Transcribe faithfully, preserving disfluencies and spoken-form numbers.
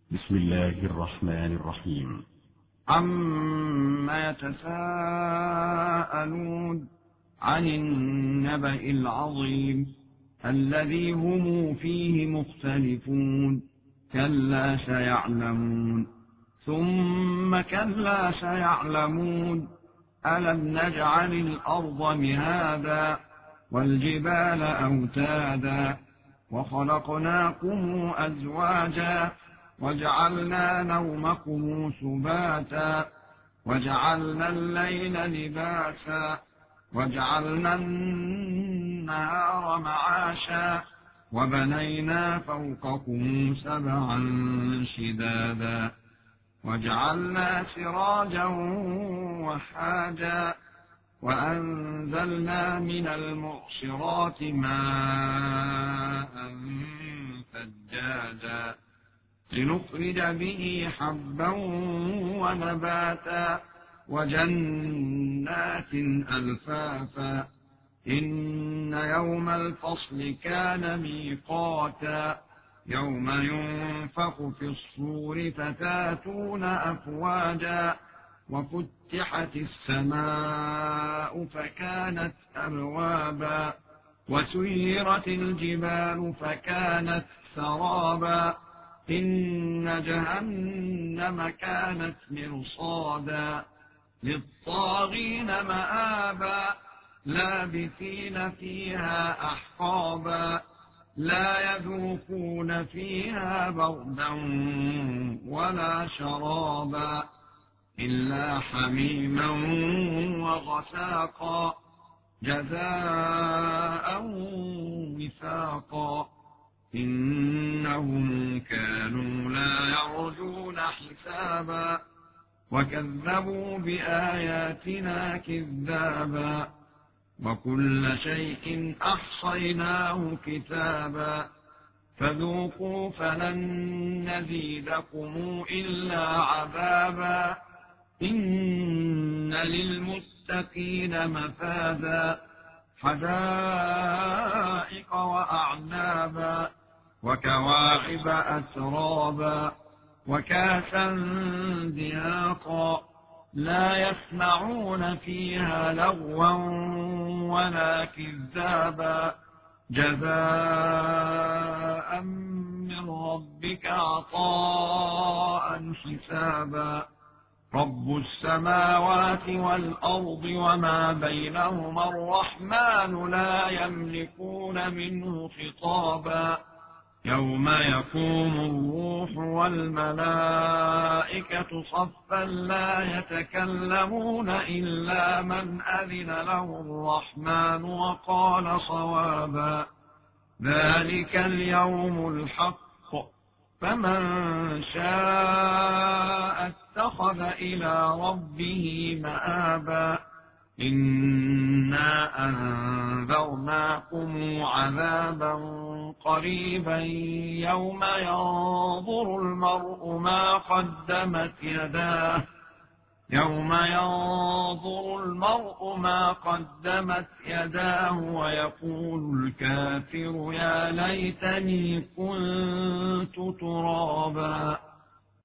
بسم الله الرحمن الرحيم. عما يتساءلون عن النبأ العظيم الذي هم فيه مختلفون كلا سيعلمون ثم كلا سيعلمون ألم نجعل الأرض مهادا والجبال أوتادا وخلقناكم أزواجا وجعلنا نومكم سباتا وجعلنا الليل لباسا وجعلنا النهار معاشا وبنينا فوقكم سبعا شدادا وجعلنا سراجا وحاجا وأنزلنا من المعصرات ماء ثجاجا لنخرج به حبا ونباتا وجنات ألفافا إن يوم الفصل كان ميقاتا يوم ينفخ في الصور فتاتون أفواجا وفتحت السماء فكانت أبوابا وسيرت الجبال فكانت سرابا إن جهنم كانت مرصادا للطاغين مآبا لابثين فيها أحقابا لا يذوقون فيها بردا ولا شرابا إلا حميما وغساقا جزاء وفاقا إنهم كانوا لا يرجون حسابا وكذبوا بآياتنا كذابا وكل شيء أحصيناه كتابا فذوقوا فلن نزيدكم إلا عذابا إن للمتقين مفازا حدائق وأعنابا وكواعب أترابا وكاسا دهاقا لا يسمعون فيها لغوا ولا كذابا جزاء من ربك عطاء حسابا رب السماوات والأرض وما بينهما الرحمن لا يملكون منه خطابا يوم يقوم الروح والملائكة صفا لا يتكلمون إلا من أذن له الرحمن وقال صوابا ذلك اليوم الحق فمن شاء اتخذ إلى ربه مآبا إنا أنذرناكم عذابا قريبا يوم ينظر المرء ما قدمت يداه يوم ينظر المرء ما قدمت يداه ويقول الكافر يا ليتني كنت ترابا.